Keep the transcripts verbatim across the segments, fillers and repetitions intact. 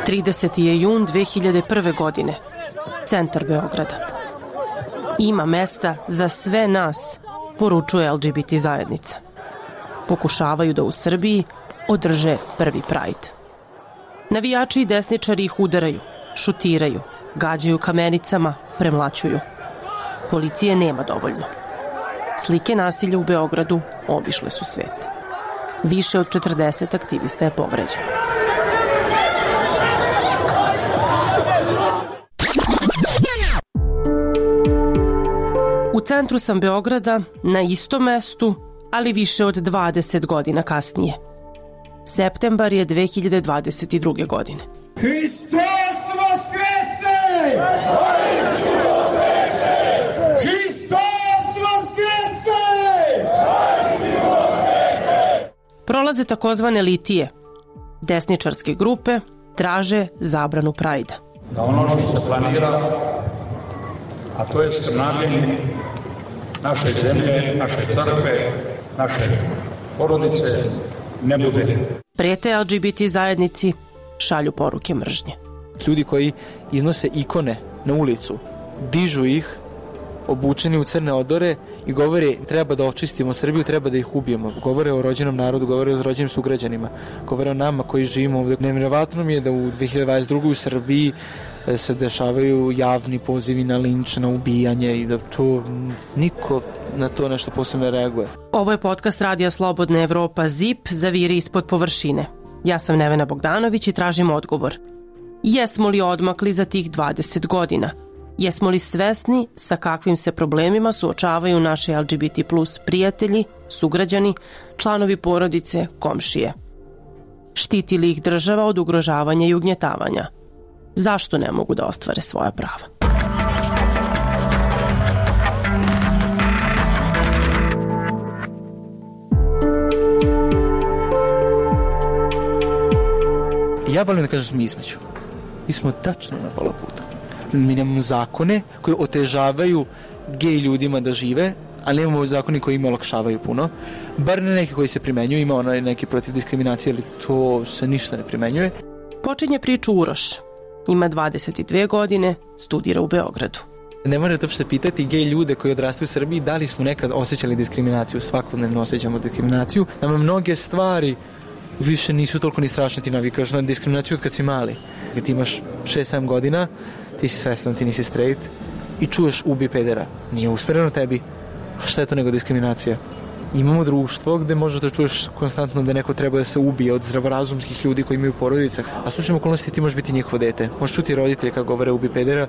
trideseti je jun dve hiljade prve. godine. Centar Beograda. Ima mesta za sve nas, poručuje el ge be te zajednica. Pokušavaju da u Srbiji održe prvi Pride. Navijači i desničari ih udaraju, šutiraju, gađaju kamenicama, premlaćuju. Policije nema dovoljno. Slike nasilja u Beogradu obišle su svet. Više od četrdeset aktivista je povređeno. U centru sam Beograda, na istom mestu, ali više od dvadeset godina kasnije. Septembar je dve hiljade dvadeset druge. godine. Hristos vaskrese! Hristos vaskrese! Prolaze takozvane litije. Desničarske grupe traže zabranu Prajda. Da ono što se planira, a to je skrnavljenje naše zemlje, naše crkve, naše porodice, ne bude. Prete el ge be te zajednici, šalju poruke mržnje. Ljudi koji iznose ikone na ulicu, dižu ih, obučeni u crne odore i govore treba da očistimo Srbiju, treba da ih ubijemo. Govore o rođenom narodu, govore o rođenim sugrađanima, govore o nama koji živimo ovde. Nevjerovatno mi je da u dve hiljade dvadeset druge. u Srbiji se dešavaju javni pozivi na linč, na ubijanje i da to niko na to nešto posebno reaguje. Ovo je podcast Radija Slobodna Evropa zip zaviri ispod površine. Ja sam Nevena Bogdanović i tražim odgovor. Jesmo li odmakli za tih dvadeset godina? Jesmo li svesni sa kakvim se problemima suočavaju naši el ge be te plus prijatelji, sugrađani, članovi porodice, komšije? Štiti li ih država od ugrožavanja i ugnjetavanja? Zašto ne mogu da ostvare svoja prava? Ja volim da kažem da smo između. Mi smo tačno na pola puta. Mi nemamo zakone koji otežavaju gej ljudima da žive, ali nemamo zakoni koji im olakšavaju puno. Bar ne neki koji se primenjuju, ima ono neki protiv diskriminacije, ali to se ništa ne primenjuje. Počinje priču Uroš. Ima dvadeset dve godine, studira u Beogradu. Ne morate uopšte pitati gej ljude koji odrastaju u Srbiji da li smo nekad osjećali diskriminaciju. Svakodnevno osjećamo diskriminaciju. Nama mnoge stvari više nisu toliko ni strašne, ti navikaš na diskriminaciju od kad si mali. Kad ti imaš šest sedam godina, ti si svestan, ti nisi straight i čuješ ubi pedera. Nije usmereno tebi. A šta je to nego diskriminacija? Imamo društvo gde možeš da čuješ konstantno da neko treba da se ubije od zdravorazumskih ljudi koji imaju porodice. A slučajno okolnosti ti možeš biti njihovo dete. Možeš čuti roditelje kako govore ubi pedera,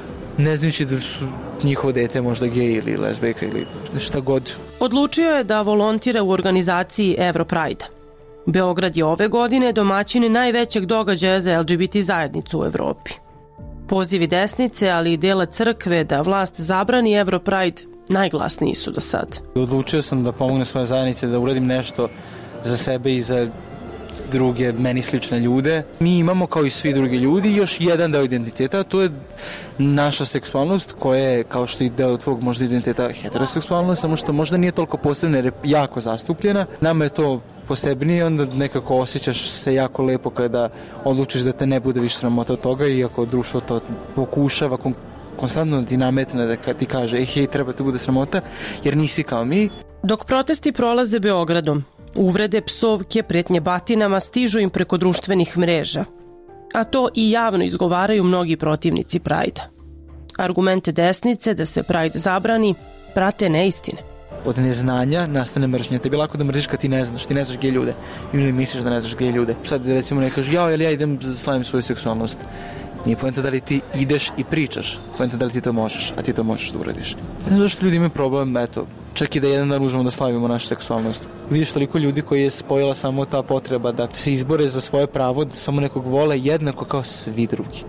ne znajući da su njihovo dete možda gej ili lezbejka ili šta god. Odlučio je da volontira u organizaciji Europride. Beograd je ove godine domaćin najvećeg događaja za el ge be te zajednicu u Evropi. Pozivi desnice, ali i dela crkve da vlast zabrani Europride najglasniji su do sad. Odlučio sam da pomognem svoje zajednice, da uradim nešto za sebe i za druge meni slične ljude. Mi imamo kao i svi drugi ljudi još jedan deo identiteta, a to je naša seksualnost koja je kao što i deo tvog možda identiteta heteroseksualnost, samo što možda nije toliko posebna jer je jako zastupljena. Nama je to posebnije, onda nekako osjećaš se jako lepo kada odlučiš da te ne bude više sramota od toga, iako društvo to pokušava kon- konstantno ti nametne da ti kaže ej, hej, treba te bude sramota, jer nisi kao mi. Dok protesti prolaze Beogradom, uvrede, psovke, pretnje batinama stižu im preko društvenih mreža. A to i javno izgovaraju mnogi protivnici Prajda. Argumente desnice da se Pride zabrani prate neistine. Od neznanja nastane mržnja. Tebi lako da mrziš kad ti ne znaš, ti ne znaš gej ljude. Ili misliš da ne znaš gej ljude. Sad recimo ne kažeš, jao, jel ja idem da slavim svoju seksualnost. Nije poenta da li ti ideš i pričaš, poenta da li ti to možeš, a ti to možeš da uradiš. Ne znam zašto ljudi imaju problem, eto, čak i da jedan dan uzmemo da slavimo našu seksualnost. Vidiš toliko ljudi koji je spojila samo ta potreba da se izbore za svoje pravo, da samo nekog vole jednako kao svi drugi.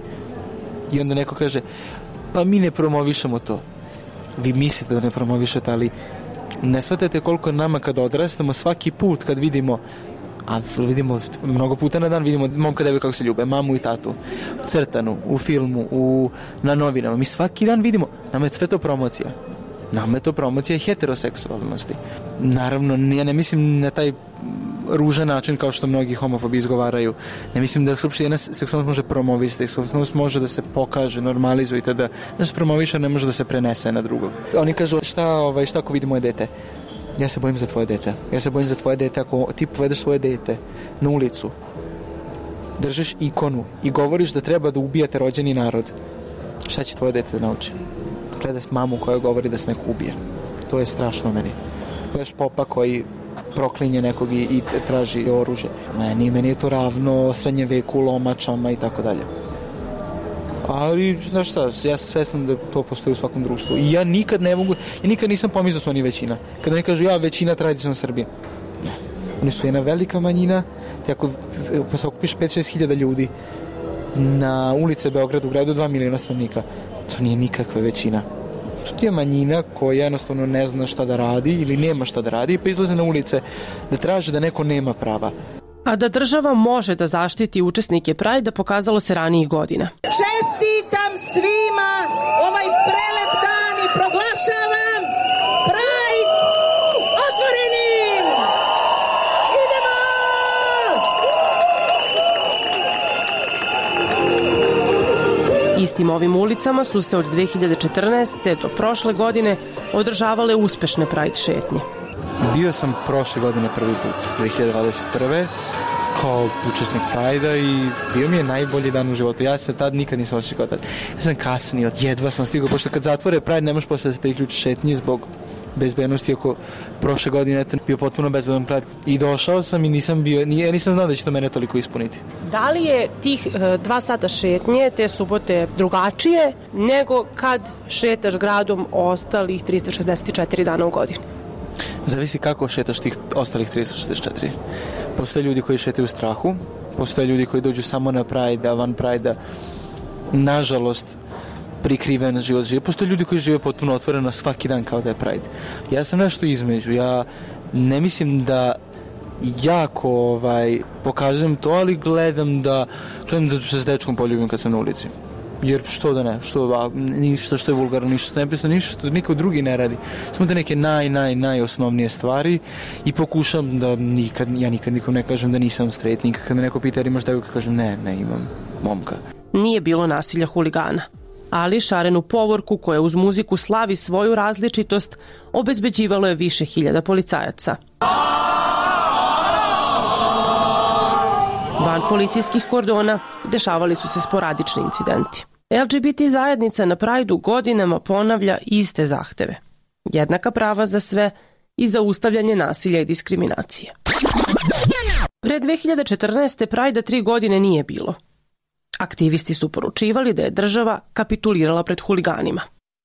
I onda neko kaže, pa mi ne promovišemo to. Vi mislite da ne promovišete, ali ne shvatate koliko nama kada odrastamo svaki put kad vidimo, a vidimo mnogo puta na dan, vidimo momka deve kako se ljube, mamu i tatu, crtanu, u filmu, u, na novinama. Mi svaki dan vidimo, nama je sve to promocija. Nama je to promocija heteroseksualnosti. Naravno, ja ne mislim na taj ružan način kao što mnogi homofobi izgovaraju. Ne mislim da uopšte jedna seksualnost može promovisati, seksualnost može da se pokaže, normalizuje, da, da se promoviše, ne može da se prenese na drugog. Oni kažu šta, ovaj, šta ako vidi moje dete? Ja se bojim za tvoje dete. Ja se bojim za tvoje dete ako ti povedeš svoje dete na ulicu, držiš ikonu i govoriš da treba da ubijate rođeni narod. Šta će tvoje dete da nauči? Gledaš mamu koja govori da se neko ubije. To je strašno meni. Gledaš popa koji proklinje nekog i, i traži oružje. Meni, meni je to ravno srednje veku, lomačama i tako dalje. Ali, znaš šta, ja sam svestan da to postoji u svakom društvu. I ja nikad ne mogu, ja nikad nisam pomislio da su oni većina. Kada oni kažu, ja, većina tradicionalna Srbije. Ne. Oni su jedna velika manjina, te ako se okupiš pet do šest hiljada ljudi na ulice Beograda, u gradu dva miliona stanovnika, to nije nikakva većina. To je manjina koja jednostavno ne zna šta da radi ili nema šta da radi, pa izlaze na ulice da traže da neko nema prava. A da država može da zaštiti učesnike Prajda pokazalo se ranijih godina. Čestitam svima ovaj prelep dan i proglašavam Prajd otvorenim! Idemo! Istim ovim ulicama su se od dve hiljade četrnaeste. do prošle godine održavale uspešne Pride šetnje. Bio sam prošle godine prvi put, dve hiljade dvadeset prve kao učesnik Prajda i bio mi je najbolji dan u životu. Ja se tad nikad nisam osjećao tad. Ja sam kasnio, jedva sam stigao, pošto kad zatvore Pride ne možeš posle da se priključi šetnji zbog bezbednosti, ako prošle godine eto, bio potpuno bezbedan Pride. I došao sam i nisam bio, nije, nisam znao da će to mene toliko ispuniti. Da li je tih e, dva sata šetnje te subote drugačije nego kad šetaš gradom ostalih trista šezdeset četiri dana u godini? Zavisi kako šetaš tih ostalih trista šezdeset četiri. Postoje ljudi koji šetaju u strahu, postoje ljudi koji dođu samo na Pride, a van Pride, nažalost, prikriven život žive. Postoje ljudi koji žive potpuno otvoreno svaki dan kao da je Pride. Ja sam nešto između. Ja ne mislim da jako ovaj, pokazujem to, ali gledam da, gledam da se s dečkom poljubim kad sam na ulici. Jer što da ne, što, a, ništa što je vulgarno, ništa što je nepisano, ništa što niko drugi ne radi. Samo te neke naj, naj, najosnovnije stvari i pokušam da nikad, ja nikad nikom ne kažem da nisam straight, nikad kad me neko pita jer imaš devojku, kažem ne, ne imam momka. Nije bilo nasilja huligana, ali šarenu povorku koja uz muziku slavi svoju različitost obezbeđivalo je više hiljada policajaca. Van policijskih kordona dešavali su se sporadični incidenti. L G B T zajednica na Prajdu godinama ponavlja iste zahteve. Jednaka prava za sve i zaustavljanje nasilja i diskriminacije. Pre dve hiljade četrnaeste. Prajda tri godine nije bilo. Aktivisti su poručivali da je država kapitulirala pred huliganima.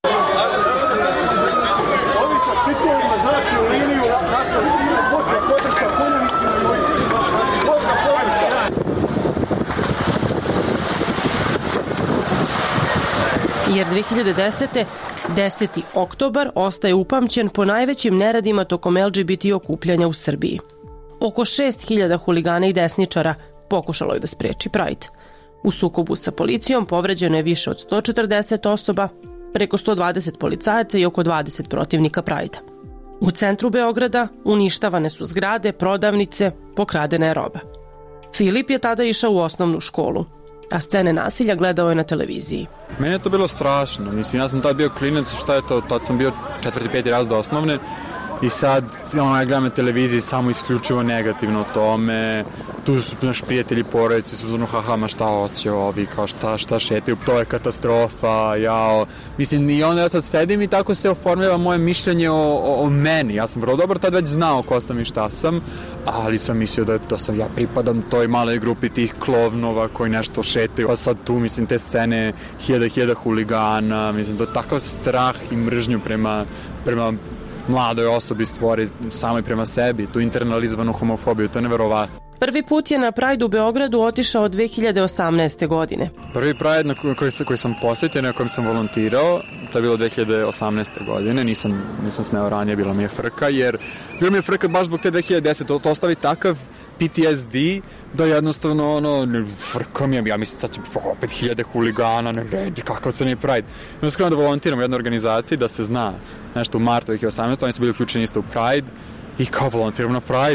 Jer dve hiljade desete. deseti oktobar ostaje upamćen po najvećim neradima tokom L G B T okupljanja u Srbiji. Oko šest hiljada huligana i desničara pokušalo je da spreči Pride. U sukobu sa policijom povređeno je više od sto četrdeset osoba, preko sto dvadeset policajaca i oko dvadeset protivnika Prajda. U centru Beograda uništavane su zgrade, prodavnice, pokradena je roba. Filip je tada išao u osnovnu školu, a scene nasilja gledao je na televiziji. Meni je to bilo strašno. Mislim, ja sam tad bio klinac, šta je to, tad sam bio četvrti, peti razred osnovne i sad ono, ja gledam na televiziji samo isključivo negativno o tome. Tu su naš prijatelji, porodici su zvrno, haha, ma šta hoće ovi, kao šta, šta šetaju, to je katastrofa, jao. Mislim, i onda ja sad sedim i tako se oformljava moje mišljenje o, o, o meni. Ja sam vrlo dobro tad već znao ko sam i šta sam, ali sam mislio da, da sam ja pripadam toj maloj grupi tih klovnova koji nešto šetaju. Pa sad tu, mislim, te scene hiljada, hiljada huligana, mislim, to je takav strah i mržnju prema, prema mladoj osobi stvori samoj prema sebi, tu internalizovanu homofobiju, to je neverovatno. Prvi put je na Pride u Beogradu otišao dve hiljade osamnaeste. godine. Prvi Pride na koji, koji sam posjetio, na kojem sam volontirao, to je bilo dve hiljade osamnaeste. godine, nisam, nisam smeo ranije, bila mi je frka, jer bilo mi je frka baš zbog te dve hiljade desete. To, to ostavi takav P T S D da jednostavno, ono, ne, frka mi je, ja mislim, sad će opet hiljade huligana, ne vredi, kakav se ne Pride. I onda skrenuo da volontiram u jednoj organizaciji, da se zna nešto u martu dve hiljade osamnaeste. Oni su bili uključeni isto u Pride i kao volontiram na Pride-u.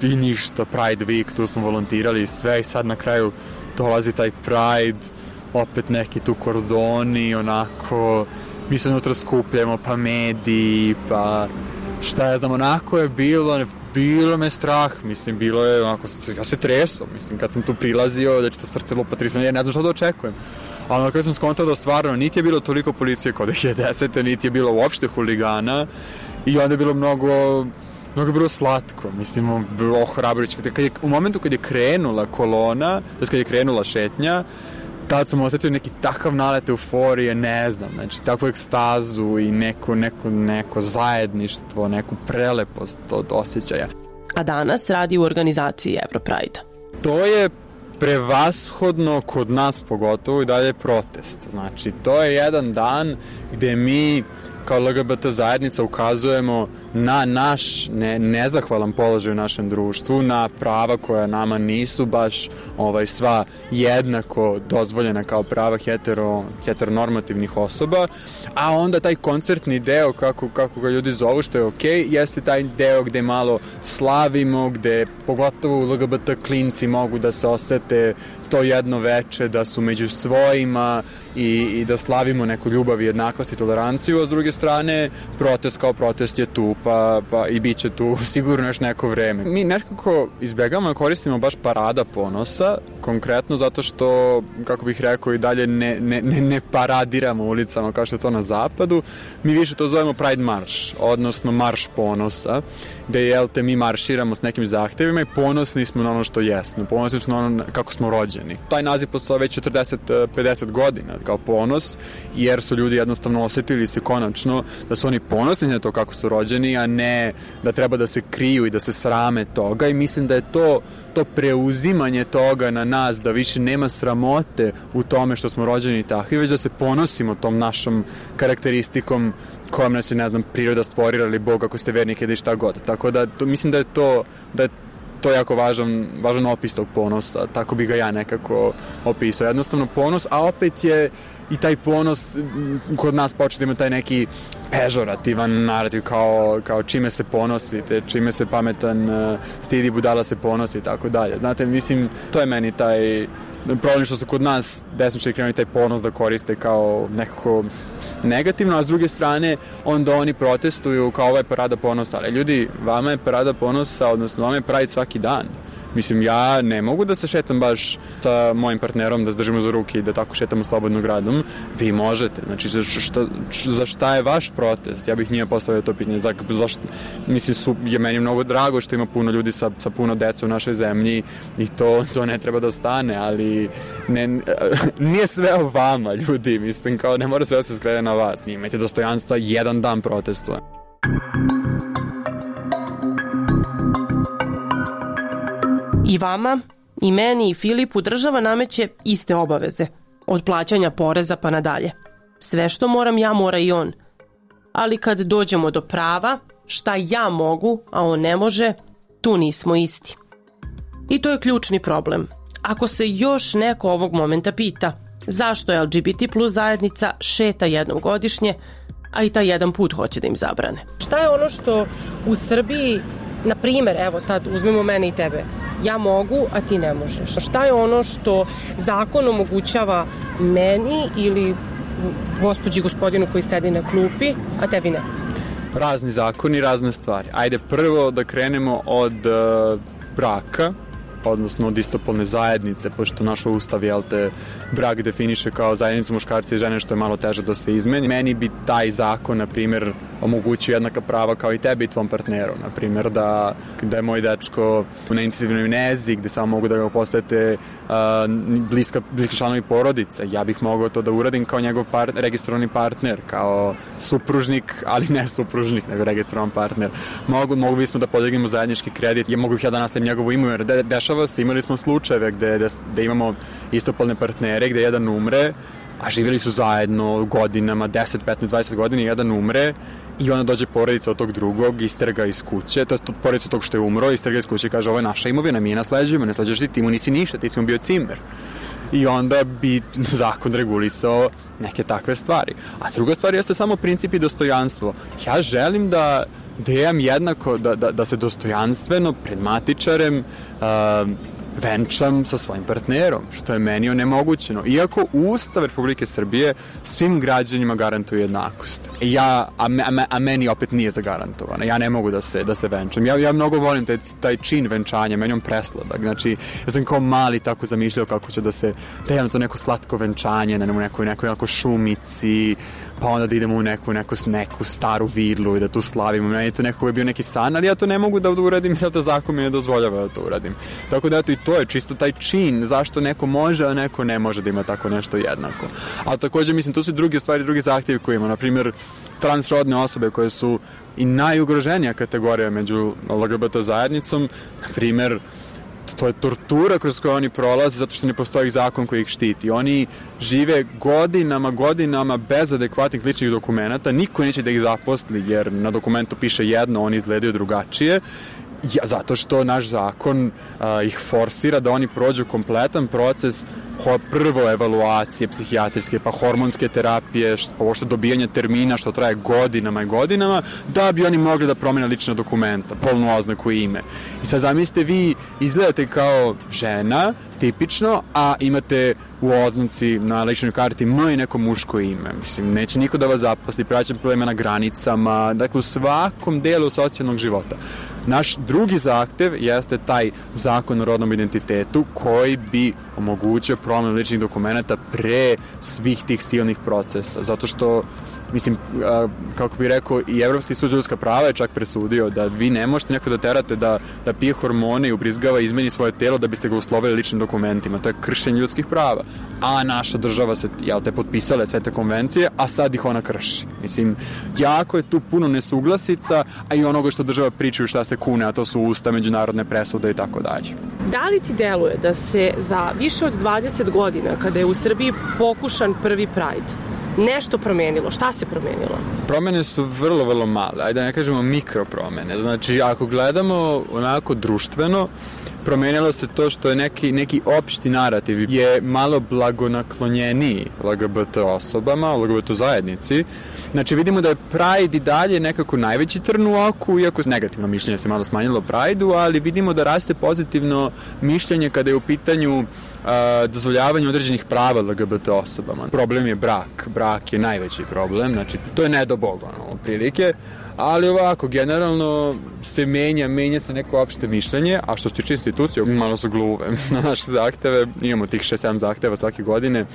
i ništa, Pride Week, tu smo volontirali i sve i sad na kraju dolazi taj Pride, opet neki tu kordoni, onako, mi se unutra skupljamo, pa mediji, pa šta ja znam, onako je bilo, bilo me strah, mislim, bilo je, onako, ja se tresao, mislim, kad sam tu prilazio, da će to srce lupati, ja ne znam šta da očekujem. Ali na kraju sam skontao da stvarno niti je bilo toliko policije kod dve hiljade desete, niti je bilo uopšte huligana i onda je bilo mnogo, mnogo je bilo slatko, mislim, bilo ohrabrujuće. Kad je, u momentu kad je krenula kolona, to je kad je krenula šetnja, tad sam osetio neki takav nalet euforije, ne znam, znači takvu ekstazu i neko, neko, neko zajedništvo, neku prelepost od osjećaja. A danas radi u organizaciji Europride. To je prevashodno kod nas pogotovo i dalje protest. Znači, to je jedan dan gde mi kao L G B T zajednica ukazujemo na naš ne, nezahvalan položaj u našem društvu, na prava koja nama nisu baš ovaj, sva jednako dozvoljena kao prava hetero, heteronormativnih osoba, a onda taj koncertni deo, kako, kako ga ljudi zovu, što je okej, jeste taj deo gde malo slavimo, gde pogotovo L G B T klinci mogu da se osete to jedno veče, da su među svojima i, i da slavimo neku ljubav i jednakost i toleranciju, a s druge strane protest kao protest je tu, pa, pa i bit će tu sigurno još neko vreme. Mi nekako izbjegamo da koristimo baš parada ponosa, konkretno zato što, kako bih rekao, i dalje ne, ne, ne, ne paradiramo ulicama kao što je to na zapadu. Mi više to zovemo Pride Marš, odnosno Marš ponosa, gde jel te mi marširamo s nekim zahtevima i ponosni smo na ono što jesmo, ponosni smo na ono kako smo rođeni. Taj naziv postoje već četrdeset do pedeset godina kao ponos, jer su ljudi jednostavno osetili se konačno da su oni ponosni na to kako su rođeni, a ne da treba da se kriju i da se srame toga, i mislim da je to to preuzimanje toga na nas, da više nema sramote u tome što smo rođeni takvi, već da se ponosimo tom našom karakteristikom kojom nas je, ne znam, priroda stvorila ili Bog ako ste vernik ili šta god. Tako da to, mislim da je to da je to jako važan, važan opis tog ponosa, tako bi ga ja nekako opisao. Jednostavno ponos, a opet je i taj ponos kod nas počeo da ima taj neki pežorativan narativ kao, kao čime se ponosite, čime se pametan stidi, budala se ponosi i tako dalje. Znate, mislim, to je meni taj problem što su kod nas desničari krenuli taj ponos da koriste kao nekako negativno, a s druge strane onda oni protestuju kao ovo je parada ponosa. Ali ljudi, vama je parada ponosa, odnosno vama je Pride svaki dan. Mislim, ja ne mogu da se šetam baš sa mojim partnerom, da se držimo za ruke i da tako šetamo slobodno gradom. Vi možete. Znači, za šta, za šta je vaš protest? Ja bih nije postavio to pitanje. Za, zašto? Mislim, su, je meni mnogo drago što ima puno ljudi sa, sa puno dece u našoj zemlji i to, to ne treba da stane, ali ne, nije sve o vama, ljudi. Mislim, kao ne mora sve da se skrene na vas. Imajte dostojanstva, jedan dan protestuje. I vama, i meni, i Filipu država nameće iste obaveze. Od plaćanja poreza pa nadalje. Sve što moram ja, mora i on. Ali kad dođemo do prava, šta ja mogu, a on ne može, tu nismo isti. I to je ključni problem. Ako se još neko ovog momenta pita zašto L G B T plus zajednica šeta jednom godišnje, a i taj jedan put hoće da im zabrane. Šta je ono što u Srbiji, na primjer, evo sad uzmemo mene i tebe, ja mogu, a ti ne možeš. Šta je ono što zakon omogućava meni ili gospođi gospodinu koji sedi na klupi, a tebi ne? Razni zakoni, razne stvari. Ajde prvo da krenemo od uh, braka, odnosno od istopolne zajednice, pošto naš ustav, jel te, brak definiše kao zajednicu muškarca i žene, što je malo teže da se izmeni. Meni bi taj zakon, na primjer, omogućio jednaka prava kao i tebi i tvom partneru. Na primjer, da, da je moj dečko na intenzivnoj nezi, gde samo mogu da ga posete uh, bliska, bliski članovi porodice. Ja bih mogao to da uradim kao njegov part, registrovani partner, kao supružnik, ali ne supružnik, nego registrovan partner. Mogu, mogu bismo da podignemo zajednički kredit, ja mogu ih ja da nastavim njegovu imu, jer de, dešava se, imali smo slučajeve gde, gde, gde imamo istopolne partnere, gde jedan umre, a živjeli su zajedno godinama, deset, petnaest, dvadeset godina, i jedan umre i onda dođe porodica od tog drugog, isterga iz kuće, to je porodica od tog što je umro, isterga iz kuće i kaže ovo je naša imovina, mi je nasleđujemo, ne sleđuješ ti, ti mu nisi ništa, ti si mu bio cimer. I onda bi zakon regulisao neke takve stvari. A druga stvar jeste samo princip i dostojanstvo. Ja želim da da imam jednako, da, da, da se dostojanstveno pred matičarem uh, venčam sa svojim partnerom, što je meni onemogućeno. Iako Ustav Republike Srbije svim građanima garantuje jednakost. Ja, a, a, a meni opet nije zagarantovano. Ja ne mogu da se, da se venčam. Ja, ja mnogo volim taj, taj čin venčanja, meni on presladak. Znači, ja sam kao mali tako zamišljao kako će da se, da imam to neko slatko venčanje na nekoj, nekoj, nekoj šumici, pa onda da idemo u neku, neku, neku staru vidlu i da tu slavimo. Meni je to nekako je bio neki san, ali ja to ne mogu da uradim jer da zakon mi ne dozvoljava da to uradim. Tako da, eto, i to je čisto taj čin, zašto neko može, a neko ne može da ima tako nešto jednako. A takođe, mislim, to su druge stvari, drugi zahtjevi koje ima. Naprimjer, transrodne osobe koje su i najugroženija kategorija među L G B T zajednicom, naprimjer, to je tortura kroz koju oni prolaze zato što ne postoji zakon koji ih štiti. Oni žive godinama, godinama bez adekvatnih ličnih dokumenata, niko neće da ih zaposli jer na dokumentu piše jedno, oni izgledaju drugačije. Ja, zato što naš zakon a, ih forsira da oni prođu kompletan proces prvo evaluacije psihijatrijske, pa hormonske terapije, ovo što dobijanje termina što traje godinama i godinama, da bi oni mogli da promene lična dokumenta, polnu oznaku i ime. I sad zamislite, vi izgledate kao žena, tipično, a imate u oznaci na ličnoj karti M i neko muško ime. Mislim, neće niko da vas zaposli, praćem problema na granicama, dakle u svakom delu socijalnog života. Naš drugi zahtev jeste taj zakon o rodnom identitetu koji bi omogućio promenu ličnih dokumenta pre svih tih silnih procesa. Zato što, mislim, kako bih rekao, i Evropski sud za ljudska prava je čak presudio da vi ne možete neko da terate da, da pije hormone i ubrizgava i izmeni svoje telo da biste ga uslovili ličnim dokumentima. To je kršenje ljudskih prava. A naša država se, jel te, potpisale sve te konvencije, a sad ih ona krši. Mislim, jako je tu puno nesuglasica, a i onoga što država pričaju šta se kune, a to su usta, međunarodne presude i tako dalje. Da li ti deluje da se za više od dvadeset godina, kada je u Srbiji pokušan prvi Pride, nešto promenilo? Šta se promenilo? Promene su vrlo, vrlo male. Ajde da ne kažemo mikropromene. Znači, ako gledamo onako društveno, promenilo se to što je neki, neki opšti narativ je malo blagonaklonjeniji L G B T osobama, L G B T zajednici. Znači, vidimo da je Pride i dalje nekako najveći trn u oku, iako negativno mišljenje se malo smanjilo Pride-u, ali vidimo da raste pozitivno mišljenje kada je u pitanju Uh, dozvoljavanje određenih prava L G B T osobama. Problem je brak. Brak je najveći problem, znači to je ne do Boga, ono, prilike, ali ovako, generalno se menja, menja se neko opšte mišljenje, a što se tiče institucije, malo su gluve na naše zahteve, imamo tih šest sedam zahteva svake godine,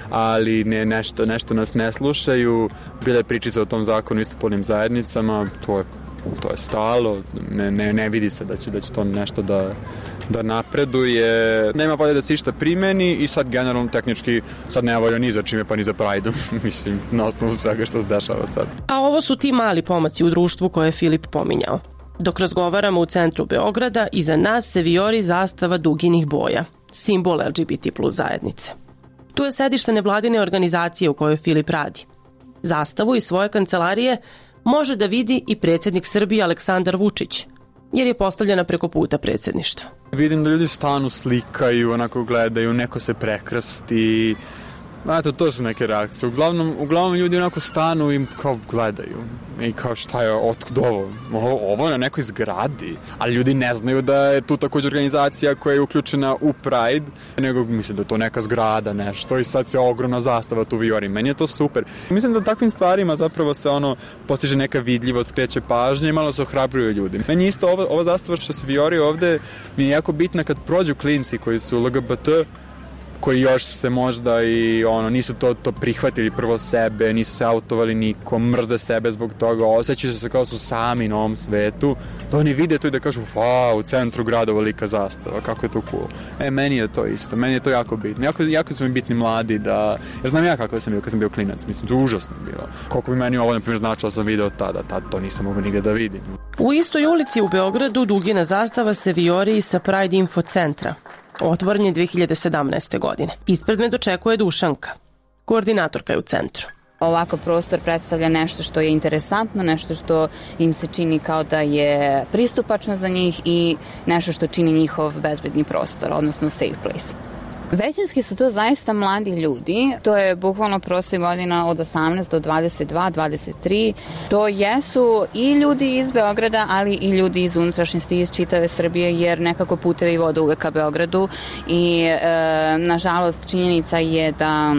ali ne, nešto, nešto nas ne slušaju, bila je pričica o tom zakonu o istopolnim zajednicama, to je, to je stalo, ne, ne, ne vidi se da će, da će to nešto da da napreduje, nema volje da se išta primeni i sad generalno tehnički sad nema volja ni za čime pa ni za Pride-om, mislim, na osnovu svega što se dešava sad. A ovo su ti mali pomaci u društvu koje je Filip pominjao. Dok razgovaramo u centru Beograda, iza nas se vijori zastava duginih boja, simbol L G B T plus zajednice. Tu je sedište nevladine organizacije u kojoj Filip radi. Zastavu iz svoje kancelarije može da vidi i predsjednik Srbije Aleksandar Vučić, jer je postavljena preko puta predsjedništva. Vidim da ljudi stanu, slikaju, onako gledaju, neko se prekrsti. Znate, to su neke reakcije. Uglavnom, uglavnom ljudi onako stanu i kao gledaju. I kao šta je, otkud ovo? Ovo, ovo je na nekoj zgradi. Ali ljudi ne znaju da je tu također organizacija koja je uključena u Pride, nego mislim da je to neka zgrada, nešto, i sad se ogromna zastava tu vijori. Meni je to super. Mislim da takvim stvarima zapravo se ono postiže neka vidljivost, skreće pažnje i malo se ohrabruju ljudi. Meni isto ova, ova zastava što se vijori ovde mi je jako bitna kad prođu klinci koji su L G B T, koji još se možda i ono nisu to, to prihvatili prvo sebe, nisu se autovali nikom, mrze sebe zbog toga, osjećaju se kao su sami na ovom svetu, da oni vide to i da kažu, wow, u centru grada velika zastava, kako je to cool. E, meni je to isto, meni je to jako bitno. Jako, jako su mi bitni mladi da, jer znam ja kako sam bio kad sam bio klinac, mislim, to je užasno bilo. Koliko bi meni ovo, na primjer, značilo sam video tada, tad to nisam mogao nigde da vidim. U istoj ulici u Beogradu dugina zastava se vijori sa Pride Info centra. Otvoren je dve hiljade sedamnaeste. godine. Ispred me dočekuje Dušanka, koordinatorka je u centru. Ovakav prostor predstavlja nešto što je interesantno, nešto što im se čini kao da je pristupačno za njih i nešto što čini njihov bezbedni prostor, odnosno safe place. Većinski su to zaista mladi ljudi. To je bukvalno prosjek godina od osamnaest do dvadeset dva, dvadeset tri. To jesu i ljudi iz Beograda, ali i ljudi iz unutrašnjosti, iz čitave Srbije, jer nekako putevi vode uvek ka Beogradu i e, nažalost činjenica je da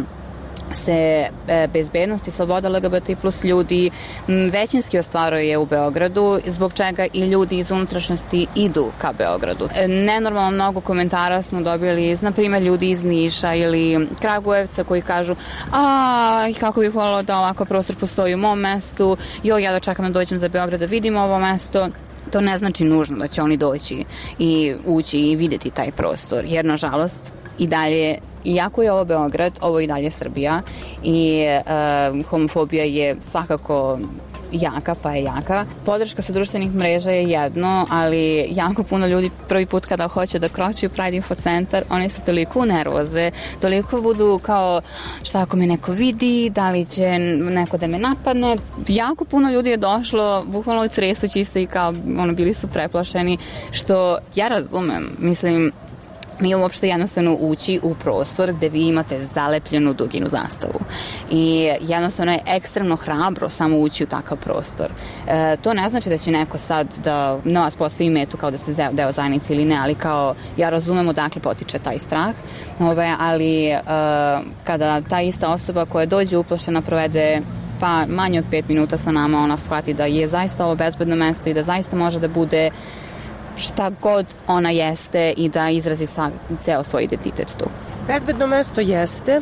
se e, bezbednost i sloboda L G B T plus ljudi m, većinski ostvaruje u Beogradu, zbog čega i ljudi iz unutrašnjosti idu ka Beogradu. E, nenormalno mnogo komentara smo dobili iz, na primjer, ljudi iz Niša ili Kragujevca koji kažu a, kako bih voljela da ovako prostor postoji u mom mestu, jo, ja da čekam da dođem za Beograd da vidim ovo mesto. To ne znači nužno da će oni doći i ući i videti taj prostor, jer nažalost i dalje, iako je ovo Beograd, ovo je i dalje Srbija i e, homofobija je svakako jaka, pa je jaka. Podrška sa društvenih mreža je jedno, ali jako puno ljudi prvi put kada hoće da kroči u Pride Info centar, oni su toliko nervoze, toliko budu kao šta ako me neko vidi, da li će neko da me napadne. Jako puno ljudi je došlo, bukvalno tresući se i kao ono, bili su preplašeni, što ja razumem, mislim, nije uopšte jednostavno ući u prostor gde vi imate zalepljenu duginu zastavu. I jednostavno je ekstremno hrabro samo ući u takav prostor. E, to ne znači da će neko sad da na vas postavi metu kao da ste deo zajednice ili ne, ali kao ja razumem odakle potiče taj strah. Ove, ali e, kada ta ista osoba koja dođe uplašena provede pa manje od pet minuta sa nama, ona shvati da je zaista ovo bezbedno mesto i da zaista može da bude šta god ona jeste i da izrazi sa, ceo svoj identitet tu. Bezbedno mesto jeste,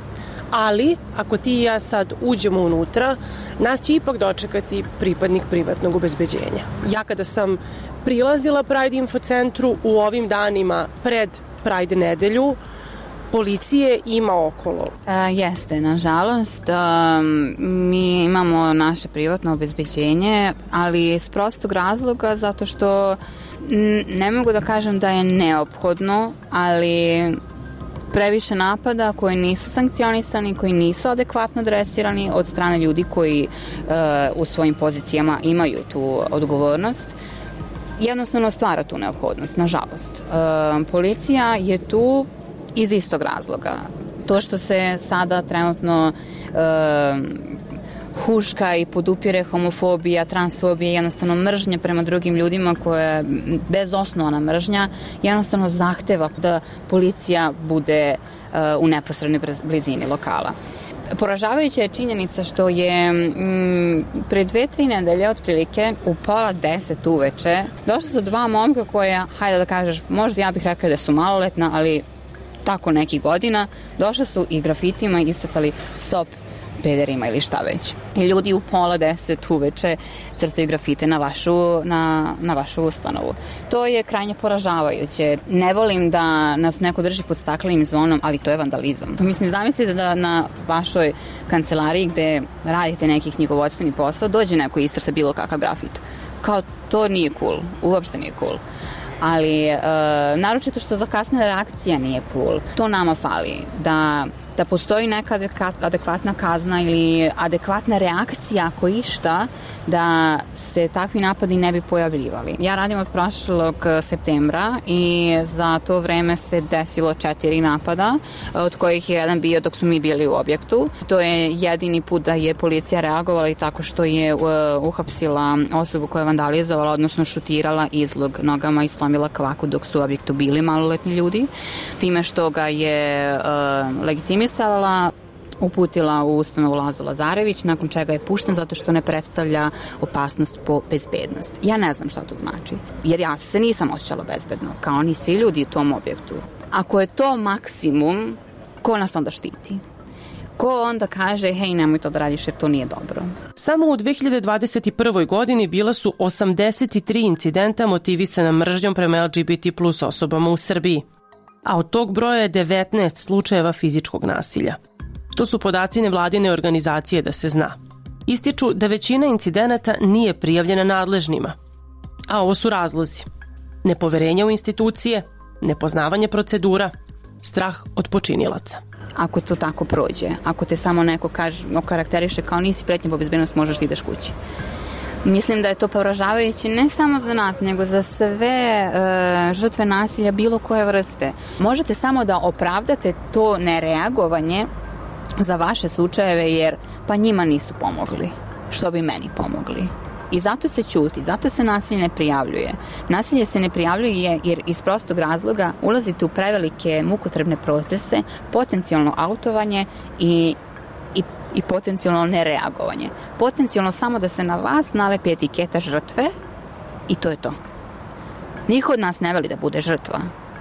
ali ako ti i ja sad uđemo unutra, nas će ipak dočekati pripadnik privatnog obezbeđenja. Ja kada sam prilazila Pride Info centru u ovim danima pred Pride nedelju, policije ima okolo. E, jeste, nažalost. Um, mi imamo naše privatno obezbeđenje, ali iz prostog razloga zato što ne mogu da kažem da je neophodno, ali previše napada koji nisu sankcionisani, koji nisu adekvatno dresirani od strane ljudi koji uh, u svojim pozicijama imaju tu odgovornost, jednostavno stvara tu neophodnost, nažalost. Uh, policija je tu iz istog razloga. To što se sada trenutno uh, huška i podupire homofobija, transfobija, jednostavno mržnja prema drugim ljudima koja je bezosnovana mržnja, jednostavno zahteva da policija bude uh, u neposrednoj blizini lokala. Poražavajuća je činjenica što je m, pre dve, tri nedelje otprilike u pola deset uveče došli su dva momka koja, hajde da kažeš, možda ja bih rekla da su maloletna, ali tako nekih godina, došli su i grafitima isticali stop pederima ili šta već. I ljudi u pola deset uveče crtaju grafite na vašu, na, na vašu ustanovu. To je krajnje poražavajuće. Ne volim da nas neko drži pod staklenim zvonom, ali to je vandalizam. Mislim, zamislite da na vašoj kancelariji gde radite neki knjigovodstveni posao dođe neko i iscrta bilo kakav grafit. Kao, to nije cool. Uopšte nije cool. Ali e, naročito što zakasnila reakcija nije cool. To nama fali, da, da postoji neka adekvatna kazna ili adekvatna reakcija ako išta, da se takvi napadi ne bi pojavljivali. Ja radim od prošlog septembra i za to vreme se desilo četiri napada, od kojih je jedan bio dok smo mi bili u objektu. To je jedini put da je policija reagovala i tako što je uh, uhapsila osobu koja je vandalizovala, odnosno šutirala izlog nogama i slomila kvaku dok su u objektu bili maloletni ljudi. Time što ga je uh, legitimisavala, uputila u ustanovu Lazo Lazarević, nakon čega je pušten zato što ne predstavlja opasnost po bezbednost. Ja ne znam šta to znači, jer ja se nisam osjećala bezbedno, kao ni svi ljudi u tom objektu. Ako je to maksimum, ko nas onda štiti? Ko onda kaže, hej, nemoj to da radiš jer to nije dobro? Samo u dve hiljade dvadeset prvoj. godini bila su osamdeset tri incidenta motivisana mržnjom prema L G B T plus osobama u Srbiji, a od tog broja je devetnaest slučajeva fizičkog nasilja. To su podaci nevladine organizacije, da se zna. Ističu da većina incidenata nije prijavljena nadležnima. A ovo su razlozi: nepoverenje u institucije, nepoznavanje procedura, strah od počinilaca. Ako to tako prođe, ako te samo neko kaže, okarakteriše kao nisi pretnja po bezbednost, možeš da ideš kući. Mislim da je to poražavajuće ne samo za nas, nego za sve e, žrtve nasilja bilo koje vrste. Možete samo da opravdate to nereagovanje za vaše slučajeve, jer pa njima nisu pomogli, što bi meni pomogli. I zato se ćuti, zato se nasilje ne prijavljuje. Nasilje se ne prijavljuje jer iz prostog razloga ulazite u prevelike mukotrebne procese, potencijalno autovanje i I, i potencijalno nereagovanje. Potencijalno samo da se na vas nalepi etiketa žrtve i to je to. Niko od nas ne veli da bude žrtva.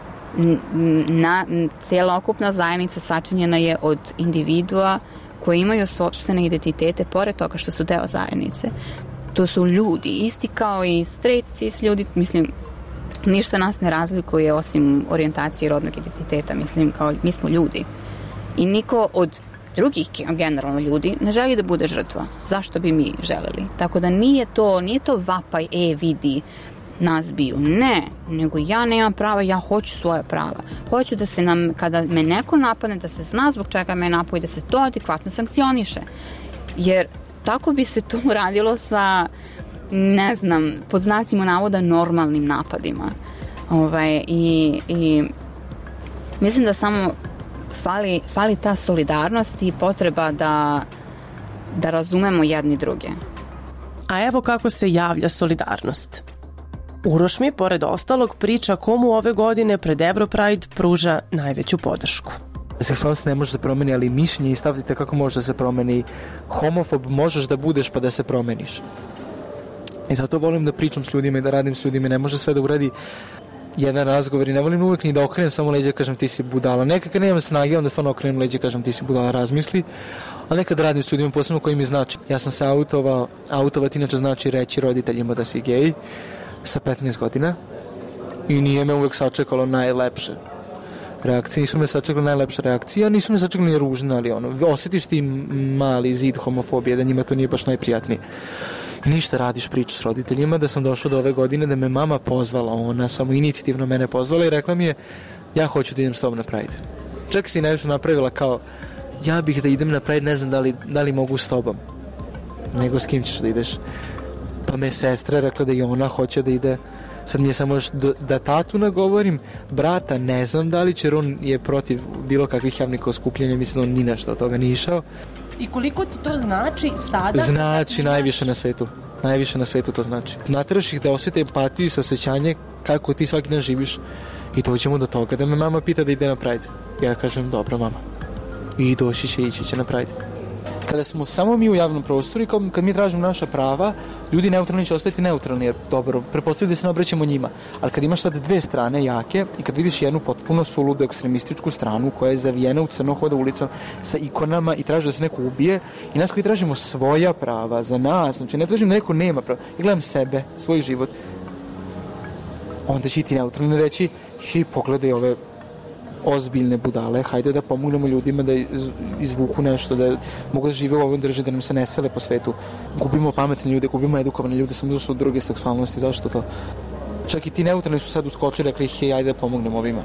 Na, celokupna zajednica sačinjena je od individua koji imaju sopstvene identitete pored toga što su deo zajednice. To su ljudi, isti kao i straight cis ljudi, mislim, ništa nas ne razlikuje osim orijentacije rodnog identiteta, mislim, kao mi smo ljudi. I niko od drugih generalno ljudi ne želi da bude žrtva. Zašto bi mi želeli? Tako da nije to, nije to vapaj, e, vidi, nas biju. Ne, nego ja nemam prava, ja hoću svoja prava. Hoću da se nam, kada me neko napadne, da se zna zbog čega me napao i da se to adekvatno sankcioniše. Jer tako bi se to uradilo sa, ne znam, pod znacima navoda normalnim napadima. Ovaj, i, i mislim da samo Fali, fali ta solidarnost i potreba da, da razumemo jedni druge. A evo kako se javlja solidarnost. Uroš mi, pored ostalog, priča komu ove godine pred Europride pruža najveću podršku. Seksualnost ne može da promeni, ali mišljenje i stavite kako može da se promeni. Homofob možeš da budeš pa da se promeniš. I zato volim da pričam s ljudima i da radim s ljudima. Ne može sve da uradi jedan razgovor i ne volim uvijek ni da okrenem samo leđe, kažem ti si budala. Nekad kad nemam snage, onda stvarno okrenem leđe, kažem ti si budala, razmisli. A nekad radim s ljudima, posebno koji mi znači. Ja sam se autovao, autovati inače znači reći roditeljima da si gej sa petnaest godina i nije me uvijek sačekalo najlepše reakcije. Nisu me sačekali najlepše reakcije, a nisu me sačekali ni ružne, ali ono, osjetiš ti mali zid homofobije, da njima to nije baš najprijatnije. Ništa, radiš, pričaš s roditeljima, da sam došao do ove godine, da me mama pozvala, ona samo inicijativno mene pozvala i rekla mi je, ja hoću da idem s tobom na Pride. Čak si najviše napravila kao, ja bih da idem na Pride, ne znam da li, da li mogu s tobom, nego s kim ćeš da ideš. Pa me sestra rekla da i ona hoće da ide, sad mi je samo još do, da tatu nagovorim, brata ne znam da li će, jer on je protiv bilo kakvih javnih skupljanja, mislim da on ni nešto od toga nije išao. I koliko ti to znači sada? Znači najviše na svetu. Najviše na svetu to znači. Nateraš ih da osjete empatiju i saosećanje kako ti svaki dan živiš. I dođemo do toga da me mama pita da ide na Pride. Ja kažem, dobro mama. I doći će, ići će na Pride. Kada smo samo mi u javnom prostoru i kad mi tražimo naša prava, ljudi neutralni će ostati neutralni, jer dobro, pretpostavljaju da se ne obraćamo njima. Ali kad imaš sad dve strane jake i kad vidiš jednu potpuno suludu ekstremističku stranu koja je zavijena u crno, hoda ulicom sa ikonama i traži da se neko ubije, i nas koji tražimo svoja prava za nas, znači ne tražim da neko nema prava, ja gledam sebe, svoj život, onda će ti neutralni reći, hi, pogledaj ove ozbiljne budale, hajde da pomognemo ljudima da izvuku nešto, da mogu da žive u ovoj državi, da nam se ne sele po svetu. Gubimo pametne ljude, gubimo edukovane ljude, samo zato su druge seksualnosti, zašto to? Čak i ti neutralni su sad uskočili, rekli, hej, ajde da pomognemo ovima.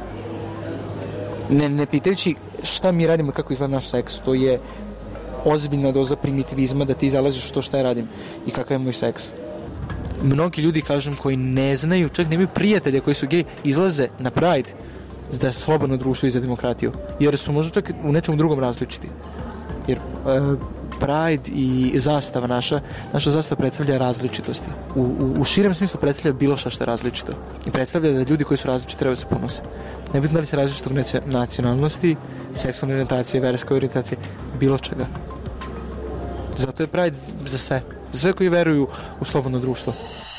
Ne, ne pitajući šta mi radimo, kako izgleda naš seks, to je ozbiljna doza primitivizma da ti zalaziš u to šta ja radim i kakav je moj seks. Mnogi ljudi, kažem, koji ne znaju, čak nemaju prijatelja koji su gej, izlaze na Pride da je slobodno društvo i za demokratiju. Jer su možda čak u nečemu drugom različiti. Jer e, Pride i zastava naša, naša zastava predstavlja različitosti. U, u, u širem smislu predstavlja bilo šta što je različito. I predstavlja da ljudi koji su različiti treba se ponose. Nebitno da li se različitog nacionalnosti, seksualne orijentacije, verske orijentacije, bilo čega. Zato je Pride za sve. Za sve koji veruju u slobodno društvo.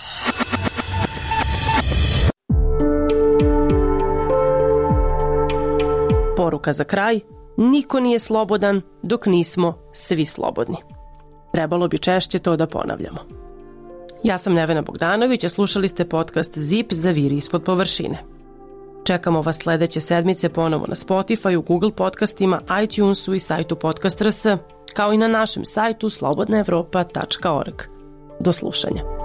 Poruka za kraj, niko nije slobodan dok nismo svi slobodni. Trebalo bi češće to da ponavljamo. Ja sam Nevena Bogdanović, a slušali ste podcast Zip Zaviri ispod površine. Čekamo vas sledeće sedmice ponovo na Spotify, Google podcastima, iTunesu i sajtu podcast tačka r s, kao i na našem sajtu slobodna evropa tačka org. Do slušanja.